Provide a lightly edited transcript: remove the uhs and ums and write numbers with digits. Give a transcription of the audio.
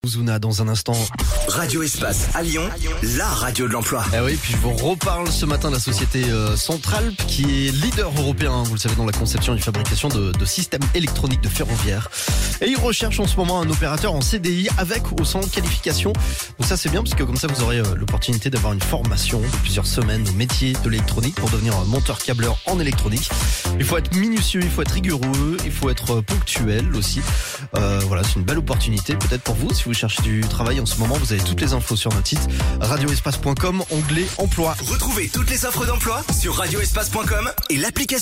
Ozuna dans un instant. Radio Espace à Lyon, la radio de l'emploi. Eh oui, puis je vous reparle ce matin de la société Centralp qui est leader européen, vous le savez, dans la conception et fabrication de systèmes électroniques de ferroviaire. Et ils recherchent en ce moment un opérateur en CDI avec ou sans qualification. Donc ça c'est bien parce que comme ça vous aurez l'opportunité d'avoir une formation de plusieurs semaines au métier de l'électronique pour devenir monteur câbleur en électronique. Il faut être minutieux, il faut être rigoureux, il faut être ponctuel aussi. Voilà, c'est une belle opportunité peut-être pour vous si vous cherchez du travail en ce moment. Vous avez toutes les infos sur notre site radioespace.com, onglet emploi. Retrouvez toutes les offres d'emploi sur radioespace.com et l'application.